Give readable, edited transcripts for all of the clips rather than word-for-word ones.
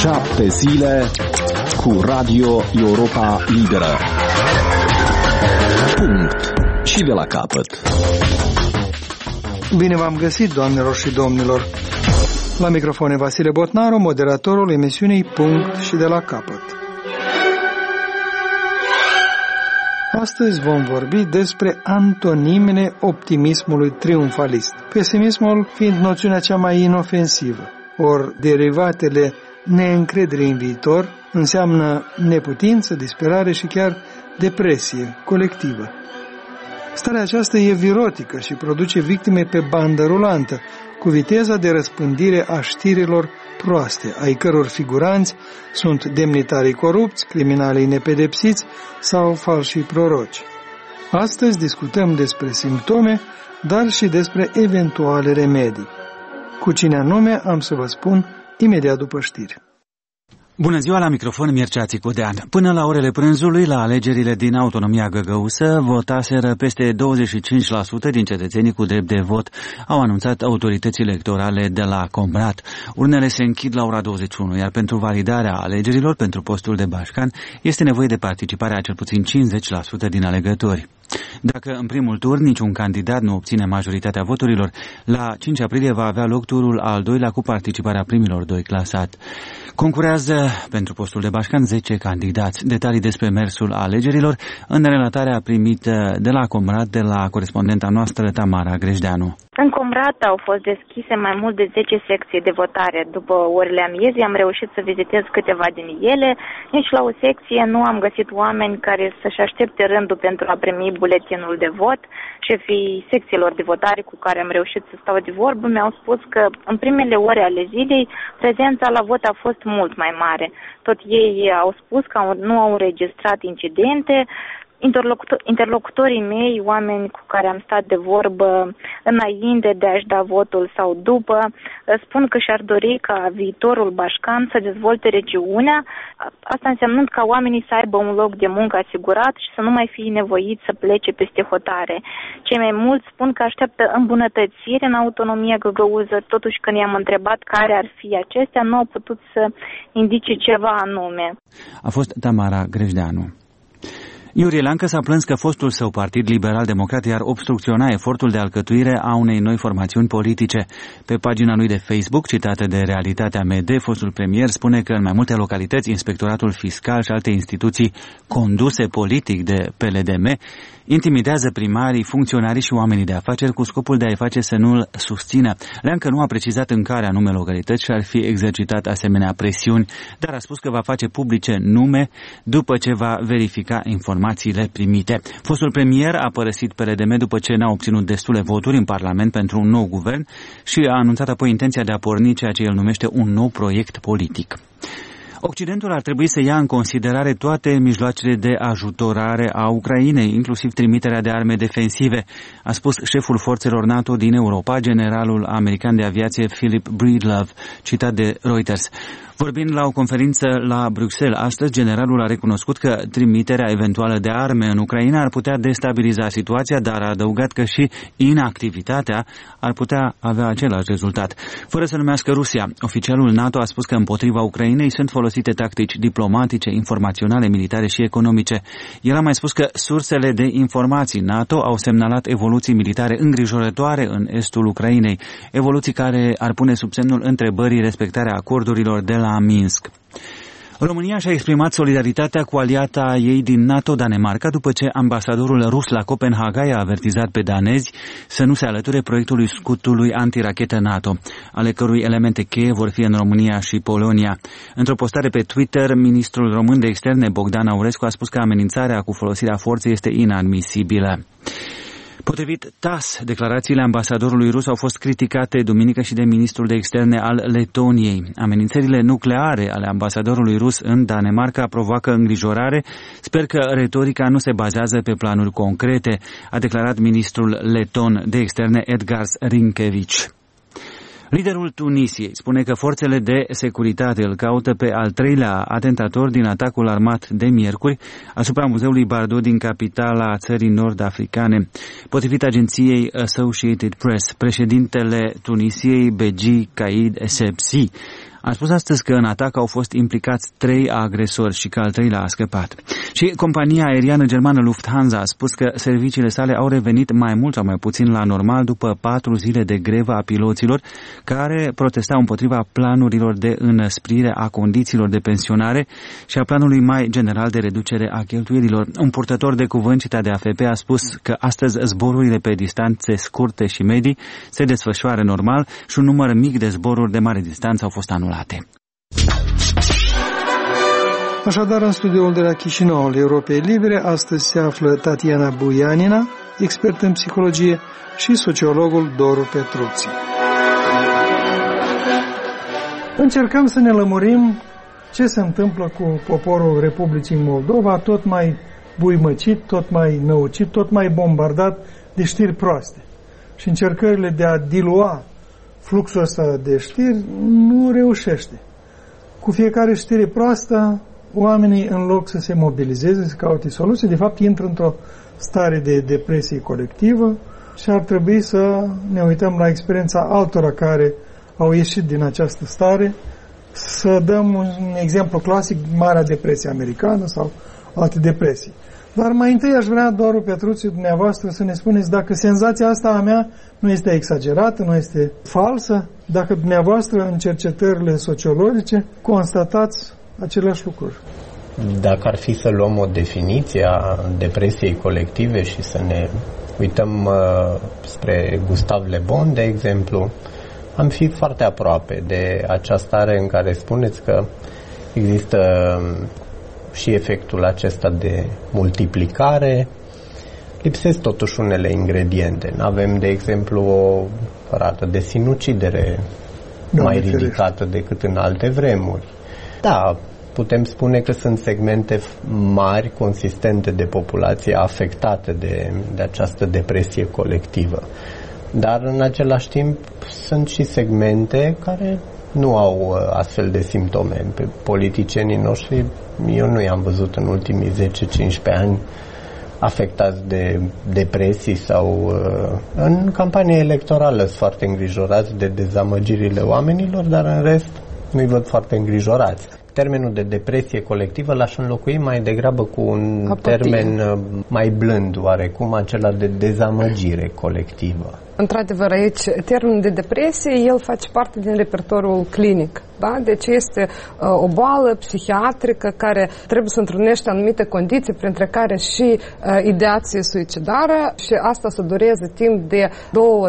7 zile cu Radio Europa Liberă. Punct. Și de la capăt. Bine v-am găsit, doamnelor și domnilor. La microfon Vasile Botnaru, moderatorul emisiunii Punct și de la capăt. Astăzi vom vorbi despre antonimele optimismului triumfalist, pesimismul fiind noțiunea cea mai inofensivă, ori derivatele neîncrederii în viitor înseamnă neputință, disperare și chiar depresie colectivă. Starea aceasta e virotică și produce victime pe bandă rulantă, cu viteza de răspândire a știrilor proaste, ai căror figuranți sunt demnitarii corupți, criminalii nepedepsiți sau falși proroci. Astăzi discutăm despre simptome, dar și despre eventuale remedii. Cu cine anume am să vă spun imediat după știri. Bună ziua, la microfon Mircea Țicudean. Până la orele prânzului, la alegerile din autonomia găgăusă, votaseră peste 25% din cetățenii cu drept de vot, au anunțat autoritățile electorale de la Comrat. Urnele se închid la ora 21, iar pentru validarea alegerilor pentru postul de bașcan este nevoie de participarea a cel puțin 50% din alegători. Dacă în primul tur niciun candidat nu obține majoritatea voturilor, la 5 aprilie va avea loc turul al doilea cu participarea primilor doi clasați. Concurează pentru postul de bașcan 10 candidați. Detalii despre mersul alegerilor în relatarea primită de la Comrat de la corespondenta noastră Tamara Grejdeanu. În Comrat au fost deschise mai mult de 10 secții de votare. După orele amiezii am reușit să vizitez câteva din ele. Nici la o secție nu am găsit oameni care să-și aștepte rândul pentru a primi buletinul de vot. Șefii secțiilor de votare cu care am reușit să stau de vorbă mi-au spus că în primele ore ale zilei prezența la vot a fost mult mai mare. Tot ei au spus că nu au înregistrat incidente. Interlocutorii mei, oameni cu care am stat de vorbă înainte de a-și da votul sau după, spun că și-ar dori ca viitorul bașcan să dezvolte regiunea, asta însemnând ca oamenii să aibă un loc de muncă asigurat și să nu mai fie nevoiți să plece peste hotare. Cei mai mulți spun că așteaptă îmbunătățiri în autonomia găgăuză, totuși când i-am întrebat care ar fi acestea, nu au putut să indice ceva anume. A fost Tamara Grejdeanu. Iurie Leancă s-a plâns că fostul său partid liberal-democrat i-ar obstrucționa efortul de alcătuire a unei noi formațiuni politice. Pe pagina lui de Facebook, citată de Realitatea MD, fostul premier spune că în mai multe localități, Inspectoratul Fiscal și alte instituții conduse politic de PLDM intimidează primarii, funcționarii și oamenii de afaceri cu scopul de a-i face să nu-l susțină. Leancă nu a precizat în care anume localități și ar fi exercitat asemenea presiuni, dar a spus că va face publice nume după ce va verifica informațiile primite. Fostul premier a părăsit PLDM după ce n-a obținut destule voturi în Parlament pentru un nou guvern și a anunțat apoi intenția de a porni ceea ce el numește un nou proiect politic. Occidentul ar trebui să ia în considerare toate mijloacele de ajutorare a Ucrainei, inclusiv trimiterea de arme defensive, a spus șeful forțelor NATO din Europa, generalul american de aviație Philip Breedlove, citat de Reuters. Vorbind la o conferință la Bruxelles astăzi, generalul a recunoscut că trimiterea eventuală de arme în Ucraina ar putea destabiliza situația, dar a adăugat că și inactivitatea ar putea avea același rezultat. Fără să numească Rusia, oficialul NATO a spus că împotriva Ucrainei sunt folosite tactici diplomatice, informaționale, militare și economice. El a mai spus că sursele de informații NATO au semnalat evoluții militare îngrijorătoare în estul Ucrainei, evoluții care ar pune sub semnul întrebării respectarea acordurilor de la Minsk. România și-a exprimat solidaritatea cu aliata ei din NATO, Danemarca, după ce ambasadorul rus la Copenhaga i-a avertizat pe danezi să nu se alăture proiectului scutului antirachetă NATO, ale cărui elemente cheie vor fi în România și Polonia. Într-o postare pe Twitter, ministrul român de externe Bogdan Aurescu a spus că amenințarea cu folosirea forței este inadmisibilă. Potrivit TASS, declarațiile ambasadorului rus au fost criticate duminică și de ministrul de externe al Letoniei. Amenințările nucleare ale ambasadorului rus în Danemarca provoacă îngrijorare. Sper că retorica nu se bazează pe planuri concrete, a declarat ministrul leton de externe Edgars Rinkēvičs. Liderul Tunisiei spune că forțele de securitate îl caută pe al treilea atentator din atacul armat de miercuri asupra muzeului Bardo din capitala țării nord-africane. Potrivit agenției Associated Press, președintele Tunisiei, Beji Caid Essebsi, a spus astăzi că în atac au fost implicați 3 agresori și că al 3-lea a scăpat. Și compania aeriană germană Lufthansa a spus că serviciile sale au revenit mai mult sau mai puțin la normal după 4 zile de grevă a piloților care protestau împotriva planurilor de înăsprire a condițiilor de pensionare și a planului mai general de reducere a cheltuielilor. Un purtător de cuvânt citat de AFP a spus că astăzi zborurile pe distanțe scurte și medii se desfășoară normal și un număr mic de zboruri de mare distanță au fost anulate. Așadar, în studioul de la Chișinău al Europei Libere, astăzi se află Tatiana Buianina, expert în psihologie, și sociologul Doru Petruții. Încercăm să ne lămurim ce se întâmplă cu poporul Republicii Moldova, tot mai buimăcit, tot mai năucit, tot mai bombardat de știri proaste. Și încercările de a dilua fluxul ăsta de știri nu reușește. Cu fiecare știre proastă, oamenii, în loc să se mobilizeze, să caute soluții, de fapt intră într-o stare de depresie colectivă și ar trebui să ne uităm la experiența altora care au ieșit din această stare. Să dăm un exemplu clasic, Marea Depresie Americană sau alte depresii. Dar mai întâi aș vrea, Doru Petruțiu, dumneavoastră, să ne spuneți dacă senzația asta a mea nu este exagerată, nu este falsă, dacă dumneavoastră, în cercetările sociologice, constatați aceleași lucruri. Dacă ar fi să luăm o definiție a depresiei colective și să ne uităm spre Gustave Le Bon, de exemplu, am fi foarte aproape de acea stare în care spuneți că există și efectul acesta de multiplicare. Lipsesc totuși unele ingrediente. Avem, de exemplu, o rată de sinucidere mai ridicată decât în alte vremuri. Da, putem spune că sunt segmente mari, consistente de populație afectate de această depresie colectivă. Dar în același timp sunt și segmente care nu au astfel de simptome. Pe politicienii noștri eu nu i-am văzut în ultimii 10-15 ani afectați de depresii sau în campania electorală sunt foarte îngrijorați de dezamăgirile oamenilor, dar în rest nu-i văd foarte îngrijorați. Termenul de depresie colectivă l-aș înlocui mai degrabă cu un termen mai blând, oarecum, acela de dezamăgire colectivă. Într-adevăr, aici, termenul de depresie, el face parte din repertoriul clinic. Da? Deci este o boală psihiatrică care trebuie să întrunește anumite condiții, printre care și ideație suicidară, și asta să dureze timp de 2-3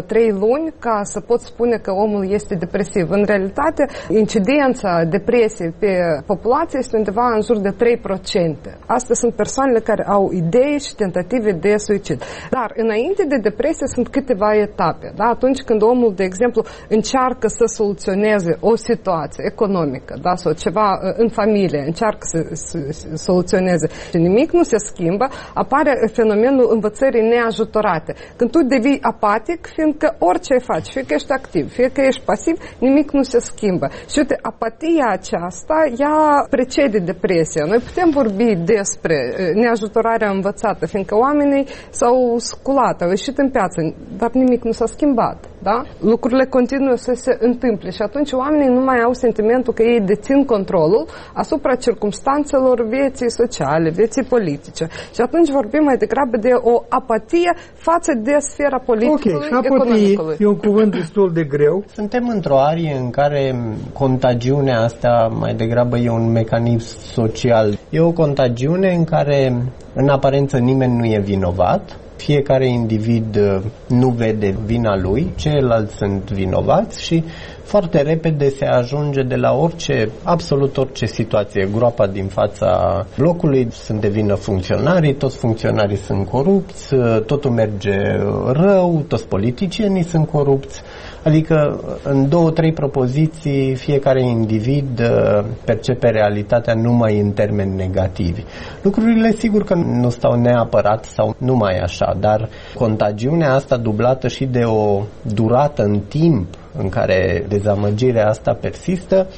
luni ca să pot spune că omul este depresiv. În realitate, incidența depresiei pe populație este undeva în jur de 3%. Astea sunt persoanele care au idei și tentative de suicid. Dar înainte de depresie sunt câteva etape. Da? Atunci când omul, de exemplu, încearcă să soluționeze o situație economică, da? Sau ceva în familie, încearcă să soluționeze și nimic nu se schimbă, apare fenomenul învățării neajutorate. Când tu devii apatic, fiindcă orice faci, fie că ești activ, fie că ești pasiv, nimic nu se schimbă. Și uite, apatia aceasta, ea precede depresia. Noi putem vorbi despre neajutorarea învățată, fiindcă oamenii s-au sculat, au ieșit în piață, dar nimic nu s-a schimbat. Da? Lucrurile continuă să se întâmple și atunci oamenii nu mai au sentimentul că ei dețin controlul asupra circumstanțelor vieții sociale, vieții politice. Și atunci vorbim mai degrabă de o apatie față de sfera politicului, economicului. E un cuvânt destul de greu. Suntem într-o arie în care contagiunea asta mai degrabă e un mecanism social. E o contagiune în care în aparență nimeni nu e vinovat. Fiecare individ nu vede vina lui, ceilalți sunt vinovați și foarte repede se ajunge de la absolut orice situație. Groapa din fața blocului, sunt de vină funcționarii, toți funcționarii sunt corupți, totul merge rău, toți politicienii sunt corupți. Adică în 2-3 propoziții fiecare individ percepe realitatea numai în termeni negativi. Lucrurile sigur că nu stau neapărat sau numai așa, dar contagiunea asta dublată și de o durată în timp în care dezamăgirea asta persistă,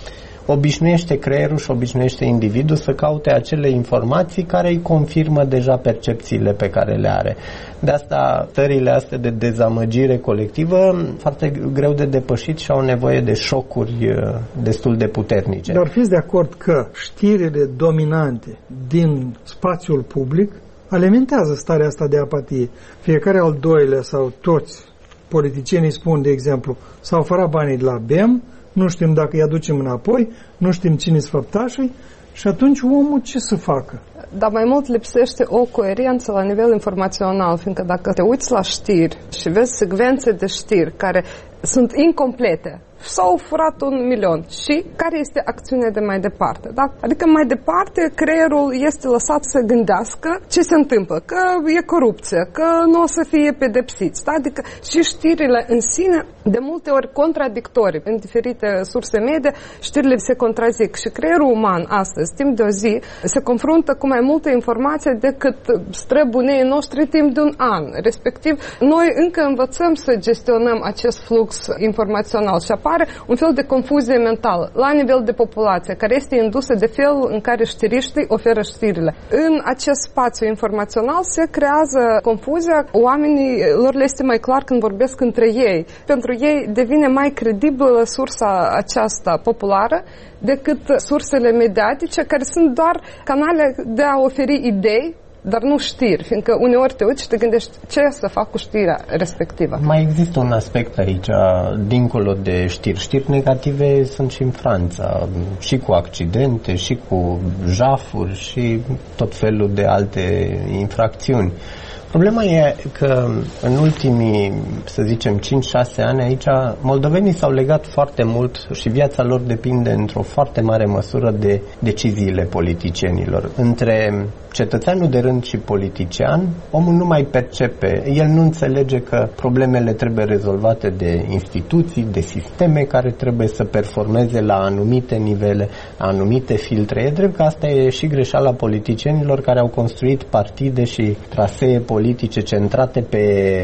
obișnuiește creierul și obișnuiește individul să caute acele informații care îi confirmă deja percepțiile pe care le are. De asta, stările astea de dezamăgire colectivă, foarte greu de depășit și au nevoie de șocuri destul de puternice. Dar fiți de acord că știrile dominante din spațiul public alimentează starea asta de apatie. Fiecare al doilea sau toți politicienii spun, de exemplu, s-au furat banii de la BEM, nu știm dacă îi aducem înapoi, nu știm cine-s făptașii și atunci omul ce să facă? Dar mai mult lipsește o coerență la nivel informațional, fiindcă dacă te uiți la știri și vezi secvențe de știri care sunt incomplete, s-au furat 1 milion și care este acțiunea de mai departe. Da? Adică mai departe creierul este lăsat să gândească ce se întâmplă, că e corupție, că nu o să fie pedepsiți. Da? Adică și știrile în sine de multe ori contradictorii. În diferite surse medie știrile se contrazic și creierul uman astăzi, timp de o zi, se confruntă cu mai multă informație decât străbunii noștri timp de un an. Respectiv, noi încă învățăm să gestionăm acest flux informațional și apare un fel de confuzie mentală la nivel de populație, care este indusă de felul în care știriștii oferă știrile. În acest spațiu informațional se creează confuzia, oamenii lor le este mai clar când vorbesc între ei. Pentru ei devine mai credibilă sursa aceasta populară decât sursele mediatice, care sunt doar canale de a oferi idei, dar nu știri, fiindcă uneori te uiți și te gândești ce să fac cu știrea respectivă. Mai există un aspect aici, dincolo de știri. Știri negative sunt și în Franța, și cu accidente, și cu jafuri, și tot felul de alte infracțiuni. Problema e că în ultimii, să zicem, 5-6 ani aici, moldovenii s-au legat foarte mult și viața lor depinde într-o foarte mare măsură de deciziile politicienilor. Între cetățeanul de rând și politician, omul nu mai percepe, el nu înțelege că problemele trebuie rezolvate de instituții, de sisteme care trebuie să performeze la anumite nivele, anumite filtre. E drept că asta e și greșeala politicienilor care au construit partide și trasee politice centrate pe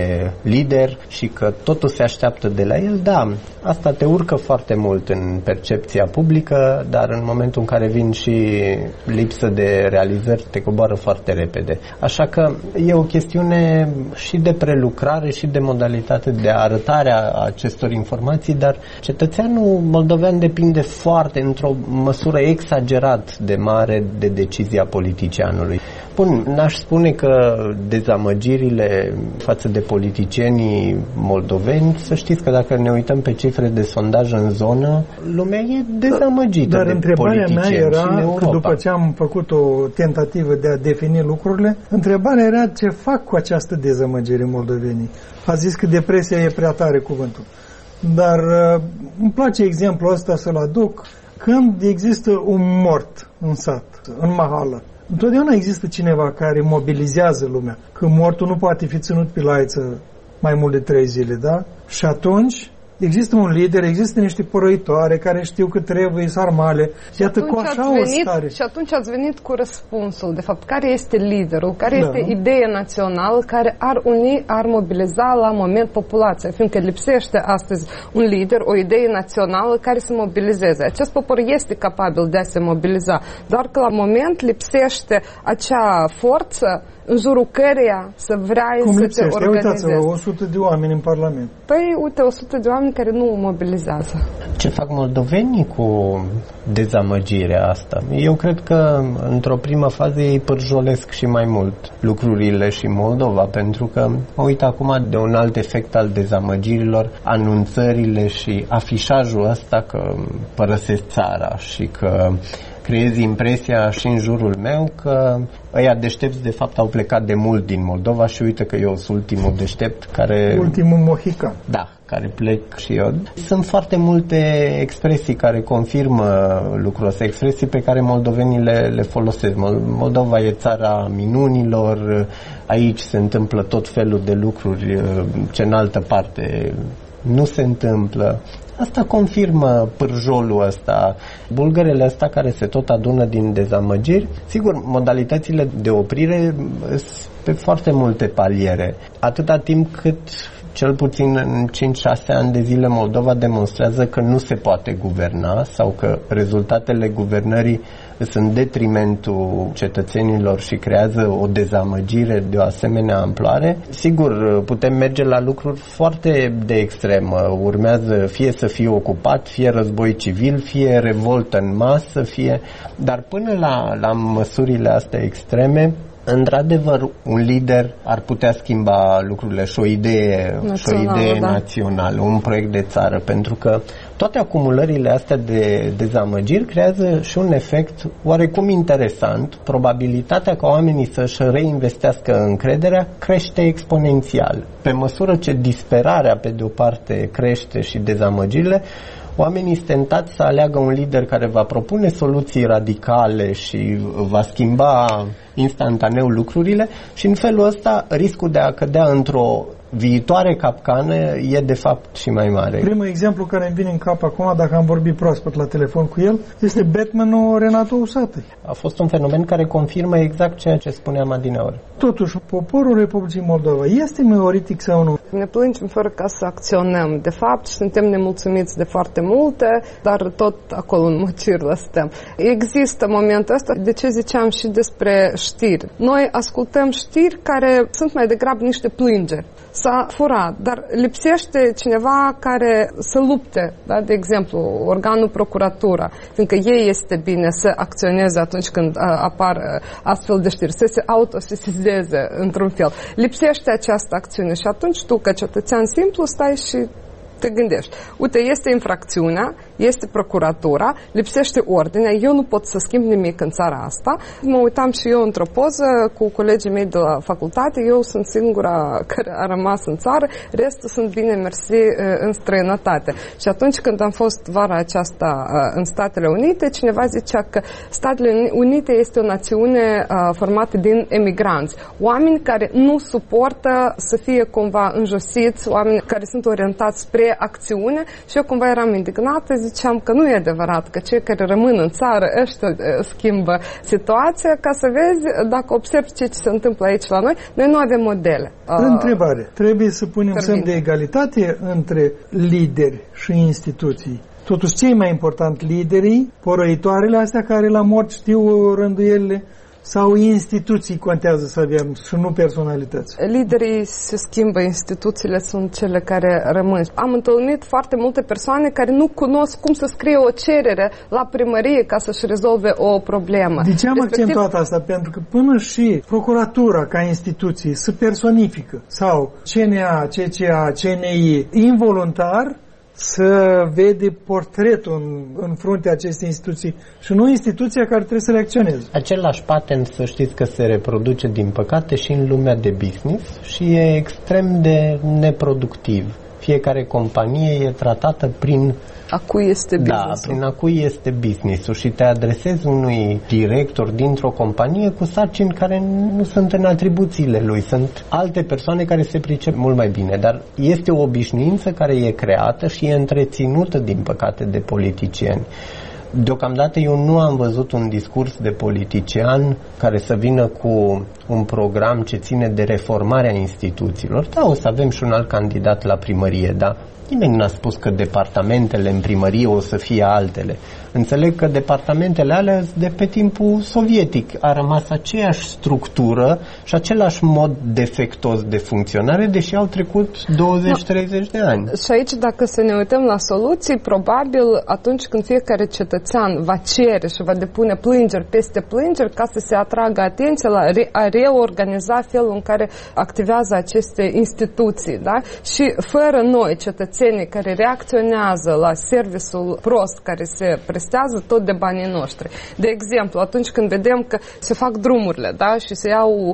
lider și că totul se așteaptă de la el. Da, asta te urcă foarte mult în percepția publică, dar în momentul în care vin și lipsă de realizări, te coboară foarte repede. Așa că e o chestiune și de prelucrare și de modalitate de arătare a acestor informații, dar cetățeanul moldovean depinde foarte, într-o măsură exagerat de mare, de decizia politicianului. Bun, n-aș spune că dezamăgirile față de politicienii moldoveni, să știți că dacă ne uităm pe cifre de sondaj în zonă, lumea e dezamăgită dar de întrebarea mea era, că după ce am făcut o tentativă de a defini lucrurile, întrebarea era ce fac cu această dezamăgire moldovenii. A zis că depresia e prea tare cuvântul. Dar îmi place exemplul ăsta să-l aduc când există un mort în sat, în mahală. Întotdeauna există cineva care mobilizează lumea, că mortul nu poate fi ținut pe laiță mai mult de 3 zile, da? Și atunci există un lider, există niște părăitoare care știu că trebuie sarmale. Iată, cu așa o stare. Și atunci ați venit cu răspunsul, de fapt, care este liderul, care este ideea națională care ar uni, ar mobiliza la moment populația, fiindcă lipsește astăzi un lider, o idee națională care să mobilizeze. Acest popor este capabil de a se mobiliza, doar că la moment lipsește acea forță în jurul căreia să vrea să te organizezi. Uitați-vă, 100 de oameni în Parlament. Păi, uite, 100 de oameni care nu mobilizează. Ce fac moldovenii cu dezamăgirea asta? Eu cred că, într-o primă fază, ei pârjolesc și mai mult lucrurile și Moldova, pentru că, uite acum de un alt efect al dezamăgirilor, anunțările și afișajul ăsta că părăsesc țara și că creezi impresia și în jurul meu că ăia deștepți de fapt au plecat de mult din Moldova și uite că eu sunt ultimul deștept care... Ultimul mohican. Da, care plec și eu. Sunt foarte multe expresii care confirmă lucrul ăsta, expresii pe care moldovenii le folosesc. Moldova e țara minunilor, aici se întâmplă tot felul de lucruri ce în altă parte nu se întâmplă. Asta confirmă pârjolul ăsta, bulgărele ăsta care se tot adună din dezamăgiri. Sigur, modalitățile de oprire sunt pe foarte multe paliere. Atâta timp cât cel puțin în 5-6 ani de zile Moldova demonstrează că nu se poate guverna sau că rezultatele guvernării sunt în detrimentul cetățenilor și creează o dezamăgire de o asemenea amploare, sigur, putem merge la lucruri foarte de extremă. Urmează fie să fie ocupat, fie război civil, fie revoltă în masă, dar până la măsurile astea extreme, într-adevăr, un lider ar putea schimba lucrurile și o idee națională, un proiect de țară, pentru că toate acumulările astea de dezamăgiri creează și un efect oarecum interesant. Probabilitatea ca oamenii să-și reinvestească încrederea crește exponențial. Pe măsură ce disperarea, pe de o parte, crește și dezamăgirile, oamenii sunt tentați să aleagă un lider care va propune soluții radicale și va schimba instantaneu lucrurile și în felul ăsta riscul de a cădea într-o viitoare capcană e de fapt și mai mare. Primul exemplu care îmi vine în cap acum, dacă am vorbit proaspăt la telefon cu el, este Batmanul Renato Usatăi. A fost un fenomen care confirmă exact ceea ce spuneam adineauri. Totuși, poporul Republicii Moldova este neolitic sau nu? Ne plângem fără ca să acționăm. De fapt, suntem nemulțumiți de foarte multe, dar tot acolo în măcirlă stăm. Există momentul ăsta, de ce ziceam și despre știri. Noi ascultăm știri care sunt mai degrabă niște plângeri. S-a furat, dar lipsește cineva care să lupte, da? De exemplu, organul procuratura, fiindcă ei este bine să acționeze atunci când apar astfel de știri, să se autosesizeze într-un fel. Lipsește această acțiune și atunci tu, ca cetățean simplu, stai și te gândești. Uite, este infracțiunea, este procuratura, lipsește ordinea, eu nu pot să schimb nimic în țara asta. Mă uitam și eu într-o poză cu colegii mei de la facultate, eu sunt singura care a rămas în țară, restul sunt bine mersi în străinătate. Și atunci când am fost vara aceasta în Statele Unite, cineva zicea că Statele Unite este o națiune formată din emigranți, oameni care nu suportă să fie cumva înjosiți, oameni care sunt orientați spre acțiune și eu cumva eram indignată, ziceam că nu e adevărat, că cei care rămân în țară ăștia schimbă situația, ca să vezi, dacă observi ce se întâmplă aici la noi, noi nu avem modele. Întrebare. Trebuie să punem semn de egalitate între lideri și instituții. Totuși, ce e mai important? Liderii, porăitoarele astea care la mort știu rânduielile, sau instituții contează să avem și nu personalități? Liderii se schimbă, instituțiile sunt cele care rămân. Am întâlnit foarte multe persoane care nu cunosc cum să scrie o cerere la primărie ca să-și rezolve o problemă. De ce am accentuat asta? Pentru că până și procuratura ca instituție se personifică sau CNA, CCA, CNI involuntar să vede portretul în fruntea acestei instituții și nu instituția care trebuie să reacționeze. Același patent, să știți că se reproduce, din păcate, și în lumea de business și e extrem de neproductiv. Fiecare companie e tratată prin a cui este business-ul. Da, prin a cui este business-ul și te adresezi unui director dintr-o companie cu sarcini care nu sunt în atribuțiile lui. Sunt alte persoane care se pricep mult mai bine, dar este o obișnuință care e creată și e întreținută, din păcate, de politicieni. Deocamdată eu nu am văzut un discurs de politician care să vină cu un program ce ține de reformarea instituțiilor. Da, o să avem și un alt candidat la primărie, da. Nimeni n-a spus că departamentele în primărie o să fie altele. Înțeleg că departamentele alea de pe timpul sovietic a rămas aceeași structură și același mod defectos de funcționare, deși au trecut 20-30 de ani. Și aici, dacă să ne uităm la soluții, probabil atunci când fiecare cetățean va cere și va depune plângeri peste plângeri ca să se atragă atenția la a reorganiza felul în care activează aceste instituții, da? Și fără noi, cetățenii care reacționează la serviciul prost care se prestează tot de banii noștri. De exemplu, atunci când vedem că se fac drumurile, da? Și se iau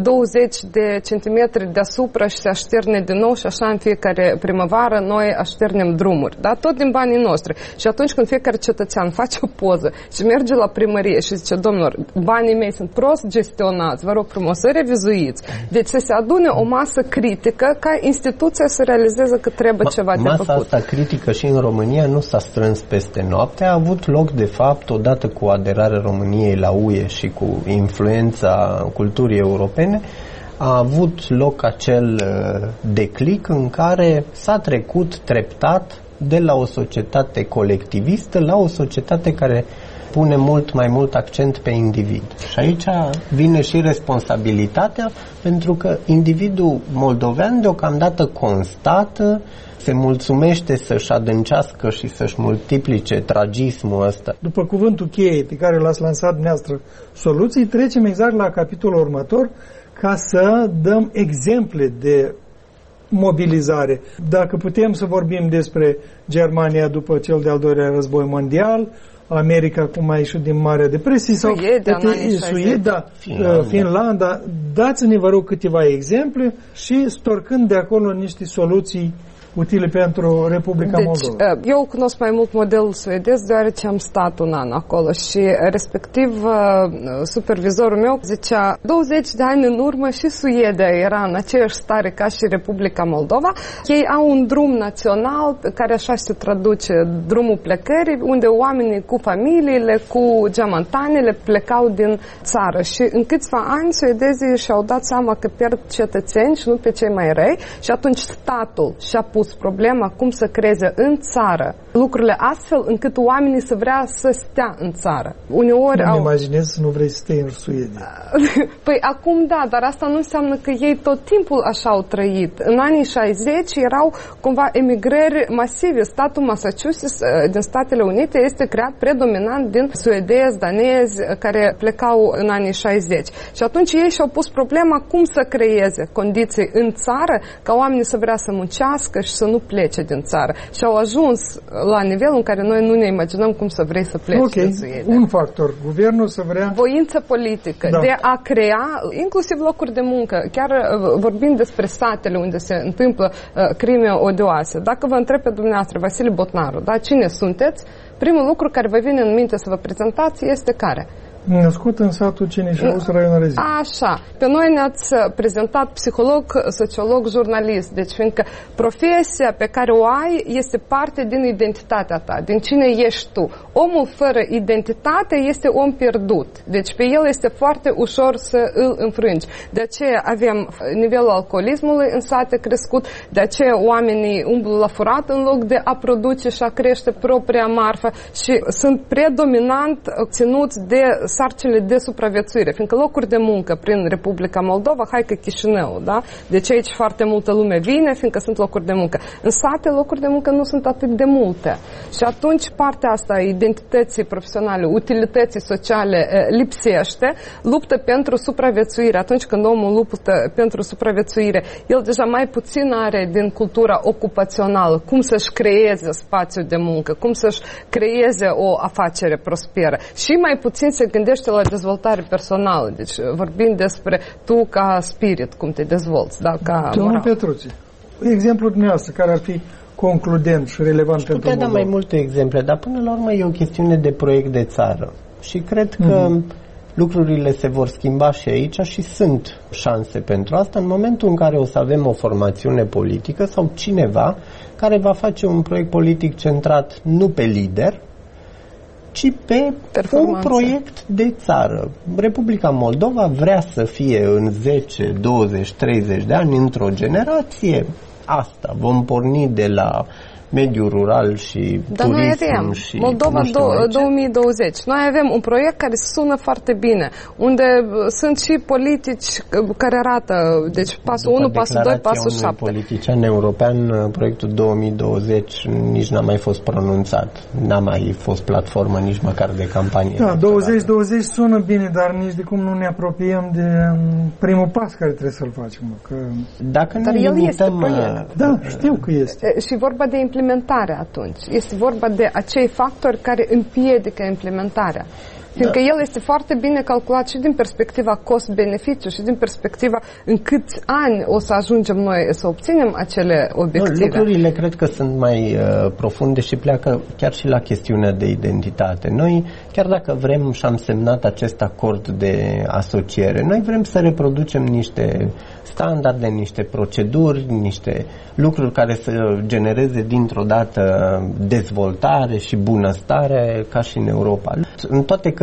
20 de centimetri deasupra și se așterne din nou și așa în fiecare primăvară noi așternem drumuri, da? Tot din banii noștri. Și atunci când fiecare cetățean face o poză și merge la primărie și zice, domnilor, banii mei sunt prost gestionați, vă rog frumos să revizuiți. Deci să se adune o masă critică ca instituția să realizeze că trebuie ceva de făcut. Masa asta critică și în România nu s-a strâns peste noapte, a avut loc de fapt odată cu aderarea României la UE și cu influența culturii europene, a avut loc acel declic în care s-a trecut treptat de la o societate colectivistă la o societate care pune mult mai mult accent pe individ. Și aici vine și responsabilitatea, pentru că individul moldovean deocamdată constată, se mulțumește să-și adâncească și să-și multiplice tragismul ăsta. După cuvântul cheie pe care l-ați lansat dumneavoastră, soluții, trecem exact la capitolul următor, ca să dăm exemple de mobilizare. Dacă putem să vorbim despre Germania după cel de-al doilea război mondial, America cum a ieșit din Marea Depresie sau Suedia, Finlanda, dați-ne vă rog câteva exemple și storcând de acolo niște soluții utile pentru Republica Moldova. Eu cunosc mai mult modelul suedez deoarece am stat un an acolo și respectiv supervizorul meu zicea 20 de ani în urmă și Suedia era în aceeași stare ca și Republica Moldova. Ei au un drum național care așa se traduce, drumul plecării, unde oamenii cu familiile, cu geamantanele plecau din țară și în câțiva ani suedezii și-au dat seama că pierd cetățeni și nu pe cei mai răi și atunci statul și-a pus problema cum să creeze în țară lucrurile astfel încât oamenii să vrea să stea în țară. Uneori nu imaginez să nu vrei să stai în Suedia. Păi acum da, dar asta nu înseamnă că ei tot timpul așa au trăit. În anii 60 erau cumva emigrări masive. Statul Massachusetts din Statele Unite este creat predominant din suedezi, danezi care plecau în anii 60. Și atunci ei și-au pus problema cum să creeze condiții în țară ca oamenii să vrea să muncească și să nu plece din țară. Și au ajuns la nivelul în care noi nu ne imaginăm cum să vrei să pleci din Suedia. Un factor. Guvernul să vrea... Voință politică de a crea inclusiv locuri de muncă. Chiar vorbim despre satele unde se întâmplă crime odioase. Dacă vă întreb pe dumneavoastră, Vasile Botnaru, da, cine sunteți? Primul lucru care vă vine în minte să vă prezentați este care? Născut în satul Cinișaus, raionul Rezin. Așa. Pe noi ne-ați prezentat psiholog, sociolog, jurnalist. Deci, fiindcă profesia pe care o ai este parte din identitatea ta, din cine ești tu. Omul fără identitate este om pierdut. Deci, pe el este foarte ușor să îl înfrângi. De aceea avem nivelul alcoolismului în sate crescut, de aceea oamenii umblă la furat în loc de a produce și a crește propria marfă și sunt predominant ținuți de sarcinile de supraviețuire, fiindcă locuri de muncă prin Republica Moldova, hai că Chișinău, da? Deci aici foarte multă lume vine, fiindcă sunt locuri de muncă. În sate, locuri de muncă nu sunt atât de multe. Și atunci partea asta a identității profesionale, utilității sociale lipsește, luptă pentru supraviețuire. Atunci când omul luptă pentru supraviețuire, el deja mai puțin are din cultura ocupațională, cum să-și creeze spațiu de muncă, cum să-și creeze o afacere prosperă. Și mai puțin se gândește la dezvoltare personală. Deci vorbim despre tu ca spirit, cum te dezvolți, da, ca Domnul Petruți, exemplul dumneavoastră care ar fi concludent și relevant pentru Moldova. Putea da mai multe exemple, dar până la urmă e o chestiune de proiect de țară. Și cred că lucrurile se vor schimba și aici și sunt șanse pentru asta în momentul în care o să avem o formațiune politică sau cineva care va face un proiect politic centrat nu pe lider, ci pe un proiect de țară. Republica Moldova vrea să fie în 10, 20, 30 de ani, într-o generație, asta. Vom porni de la mediul rural și turism. Noi avem și Moldova 2020. Noi avem un proiect care sună foarte bine, unde sunt și politici care arată, deci pasul 1, pasul 2, pasul 7. Politician european, proiectul 2020 nici n-a mai fost pronunțat. N-a mai fost platformă nici măcar de campanie. Da, 2020 sună bine, dar nici de cum nu ne apropiem de primul pas care trebuie să-l facem. Că... Dacă ne limităm... Da, știu că este. Și vorba de implementare atunci. Este vorba de acei factori care împiedică implementarea. Fiindcă el este foarte bine calculat și din perspectiva cost-beneficiu și din perspectiva în câți ani o să ajungem noi să obținem acele obiective. Lucrurile cred că sunt mai profunde și pleacă chiar și la chestiunea de identitate. Noi, chiar dacă vrem și am semnat acest acord de asociere, noi vrem să reproducem niște standarde, niște proceduri, niște lucruri care să genereze dintr-o dată dezvoltare și bunăstare ca și în Europa. În toate cărțile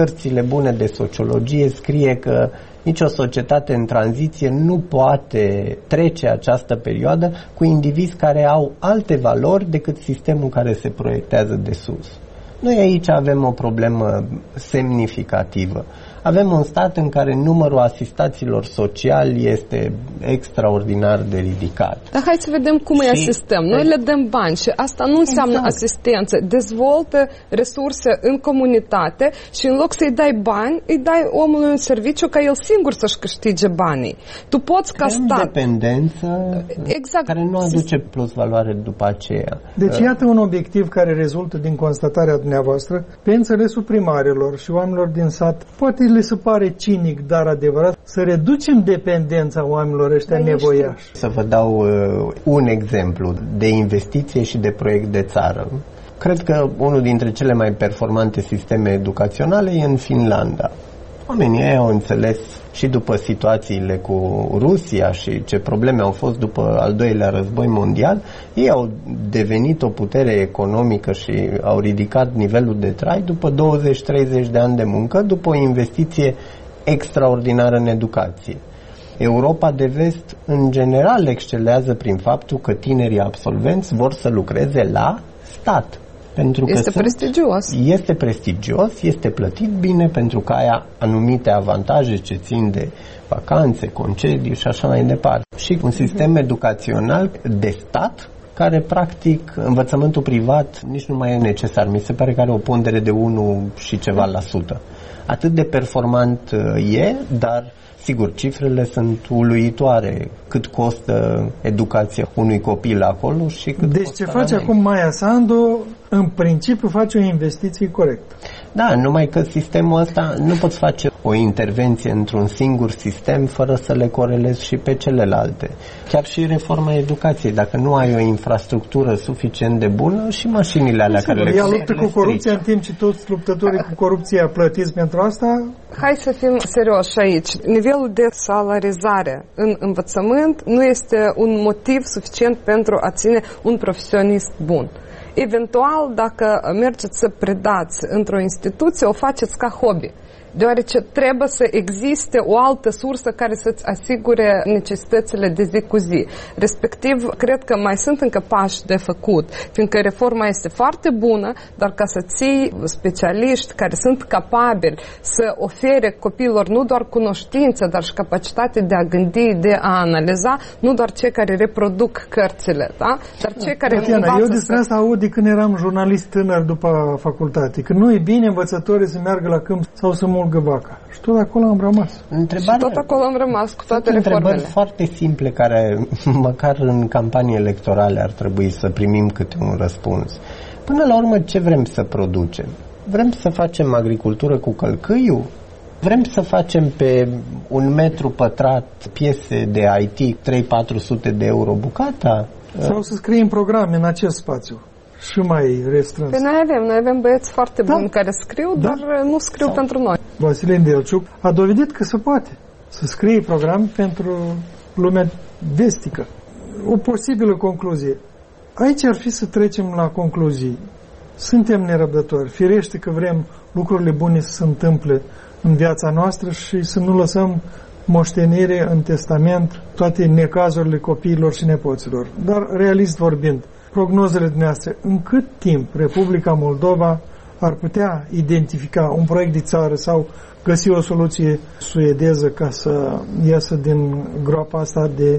cărțile bune de sociologie scrie că nicio societate în tranziție nu poate trece această perioadă cu indivizi care au alte valori decât sistemul care se proiectează de sus. Noi aici avem o problemă semnificativă. Avem un stat în care numărul asistaților sociali este extraordinar de ridicat. Dar hai să vedem cum îi asistăm. Noi le dăm bani și asta nu înseamnă asistență. Dezvoltă resurse în comunitate și în loc să-i dai bani, îi dai omului un serviciu ca el singur să-și câștige banii. Tu poți ca stat... dependență care nu aduce plus valoare după aceea. Deci iată un obiectiv care rezultă din constatarea dumneavoastră pe înțelesul primarilor și oamenilor din sat. Poate le se pare cinic, dar adevărat, să reducem dependența oamenilor ăștia nevoiași. Să vă dau un exemplu de investiție și de proiect de țară. Cred că unul dintre cele mai performante sisteme educaționale e în Finlanda. Oamenii au înțeles și după situațiile cu Rusia și ce probleme au fost după al doilea război mondial, ei au devenit o putere economică și au ridicat nivelul de trai după 20-30 de ani de muncă, după o investiție extraordinară în educație. Europa de vest, în general, excelează prin faptul că tinerii absolvenți vor să lucreze la stat. Pentru că este prestigios. Este prestigios, este plătit bine pentru că ai anumite avantaje ce țin de vacanțe, concedii și așa mai departe. Și un sistem educațional de stat care practic învățământul privat nici nu mai e necesar. Mi se pare că are o pondere de 1 și ceva la sută. Atât de performant e, dar sigur, cifrele sunt uluitoare. Cât costă educația unui copil acolo și cât deci ce face acum Maia Sandu, în principiu face o investiție corectă. Da, numai că sistemul ăsta nu poți face o intervenție într-un singur sistem fără să le corelezi și pe celelalte. Chiar și reforma educației, dacă nu ai o infrastructură suficient de bună și mașinile alea care le ea luptă cu corupția în timp ce toți luptătorii cu corupția plătiți pentru asta. Hai să fim serioși aici. Nivelul de salarizare în învățământ nu este un motiv suficient pentru a ține un profesionist bun. Eventual, dacă mergeți să predați într-o instituție, o faceți ca hobby, deoarece trebuie să existe o altă sursă care să-ți asigure necesitățile de zi cu zi. Respectiv, cred că mai sunt încă pași de făcut, fiindcă reforma este foarte bună, dar ca să ții specialiști care sunt capabili să ofere copiilor nu doar cunoștință, dar și capacitate de a gândi, de a analiza, nu doar cei care reproduc cărțile, da? Dar cei care învață. Eu despre asta aud de când eram jurnalist tânăr după facultate, că nu e bine învățătorii să meargă la câmp sau să mulgă vaca. Și tot acolo am rămas. Și tot acolo am rămas cu toate reformele. Întrebări foarte simple care măcar în campanii electorale ar trebui să primim câte un răspuns. Până la urmă, ce vrem să producem? Vrem să facem agricultură cu călcâiul? Vrem să facem pe 1 metru pătrat piese de IT 300-400 de euro bucata? Sau să scriem programe în acest spațiu și mai restrâns. Păi noi avem băieți foarte buni care scriu, dar nu scriu pentru noi. Vasile Îndelciuc a dovedit că se poate să scrie program pentru lumea vestică. O posibilă concluzie. Aici ar fi să trecem la concluzii. Suntem nerăbdători. Firește că vrem lucrurile bune să se întâmple în viața noastră și să nu lăsăm moștenire în testament toate necazurile copiilor și nepoților. Dar, realist vorbind, prognozele dumneavoastră, în cât timp Republica Moldova ar putea identifica un proiect de țară sau găsi o soluție suedeză ca să iasă din groapa asta de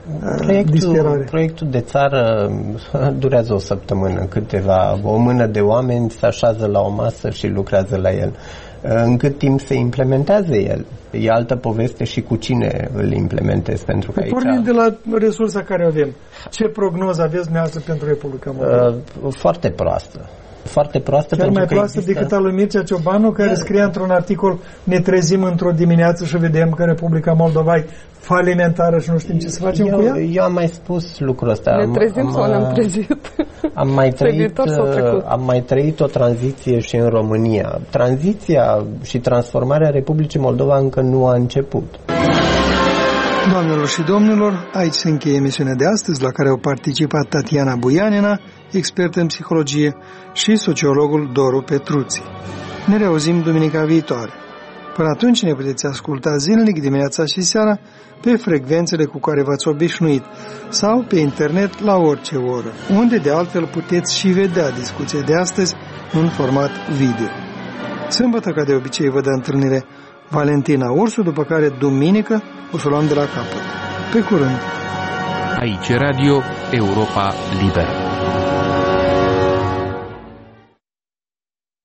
disperare? Proiectul de țară durează o săptămână, o mână de oameni se așează la o masă și lucrează la el. În cât timp se implementează el? E altă poveste și cu cine îl implementezi, pentru că aici... Pornind de la resursa care avem, ce prognoză aveți dumneavoastră pentru Republica Moldova? Foarte proastă. Foarte proastă. Chiar mai proastă decât a lui Mircea Ciobanu, care scria într-un articol: ne trezim într-o dimineață și vedem că Republica Moldova e falimentară și nu știm ce să facem cu ea? Eu am mai spus lucrul ăsta. Ne trezim sau ne-am trezit? Am mai trăit o tranziție și în România. Tranziția și transformarea Republicii Moldova încă nu a început. Doamnelor și domnilor, aici se încheie emisiunea de astăzi, la care au participat Tatiana Buianina, expertă în psihologie, și sociologul Doru Petruții. Ne reauzim duminica viitoare. Până atunci ne puteți asculta zilnic dimineața și seara pe frecvențele cu care v-ați obișnuit sau pe internet la orice oră, unde de altfel puteți și vedea discuția de astăzi în format video. Sâmbătă, ca de obicei, vă dă întâlnire Valentina Ursu, după care duminică o să o luăm de la capăt. Pe curând! Aici Radio Europa Liberă.